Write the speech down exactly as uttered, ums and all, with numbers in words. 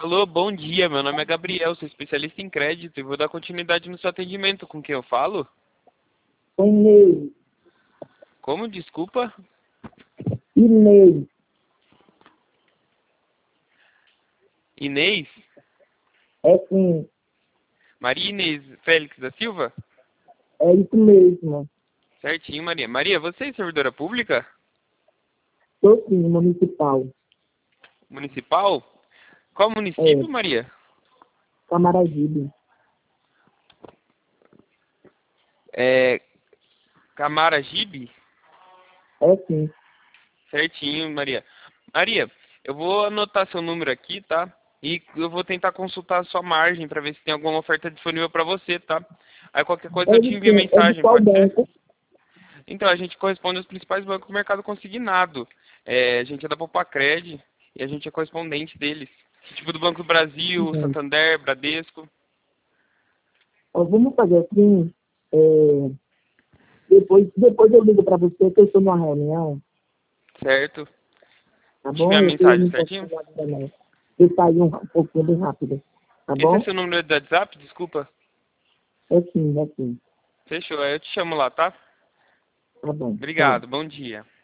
Alô, bom dia. Meu nome é Gabriel, sou especialista em crédito e vou dar continuidade no seu atendimento. Com quem eu falo? Inês. Como? Desculpa? Inês. Inês? É sim. Maria Inês Félix da Silva? É isso mesmo. Certinho, Maria. Maria, você é servidora pública? Sou sim, municipal. Municipal? Qual É, município, Maria? Camaragibe. É... Camaragibe? É sim. Certinho, Maria. Maria, eu vou anotar seu número aqui, tá? E eu vou tentar consultar a sua margem para ver se tem alguma oferta disponível para você, tá? Aí qualquer coisa É eu te de envio quem? É de mensagem, qual pode ser? banco? Então, a gente corresponde aos principais bancos do mercado consignado. É, a gente é da Popacred e a gente é correspondente deles. Tipo do Banco do Brasil, Uhum. Santander, Bradesco. Ó, vamos fazer assim. é, depois, depois eu ligo para você que eu estou numa reunião, Certo? tá Te enviar bom? a Eu tenho mensagem, me certinho? posicionado também. Eu saí um, um pouquinho bem rápido, tá Esse é bom? seu número de WhatsApp? Desculpa. É sim, é sim. Fechou, aí eu te chamo lá, tá? Tá bom. Tchau. Obrigado, bom dia.